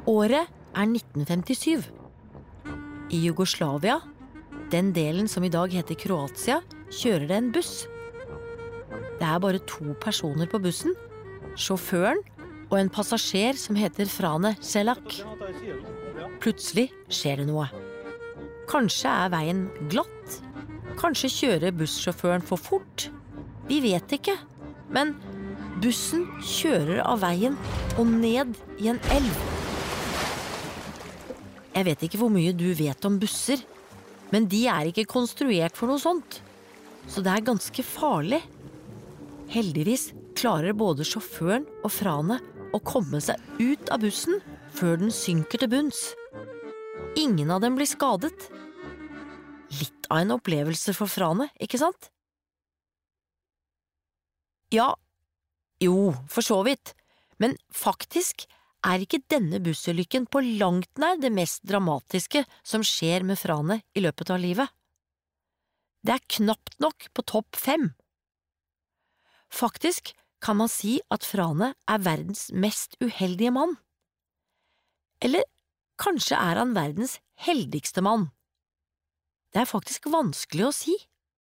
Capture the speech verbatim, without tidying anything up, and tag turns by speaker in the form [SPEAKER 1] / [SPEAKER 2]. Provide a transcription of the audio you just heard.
[SPEAKER 1] Året er nitten femtisju. I Jugoslavia, den delen som i dag heter Kroatia, kjører det en buss. Det er bare to personer på bussen, sjåføren og en passasjer som heter Frane Selak. Plutselig skjer det noe. Kanskje er veien glatt, kanskje kjører bussjåføren for fort. Vi vet ikke, men bussen kjører av veien og ned i en elv. Jeg vet ikke hvor mye du vet om busser, men de er ikke konstruert for noe sånt. Så det er ganske farlig. Heldigvis klarer både sjåføren og Frane å komme seg ut av bussen før den synker til bunns. Ingen av dem blir skadet. Litt av en opplevelse for Frane, ikke sant? Ja, jo, for så vidt. Men faktisk er ikke denne bussulykken på langt nær det mest dramatiske som skjer med Frane i løpet av livet. Det er knapt nok på topp fem. Faktisk kan man si at Frane er verdens mest uheldige mann. Eller kanskje er han verdens heldigste mann. Det er faktisk vanskelig å si.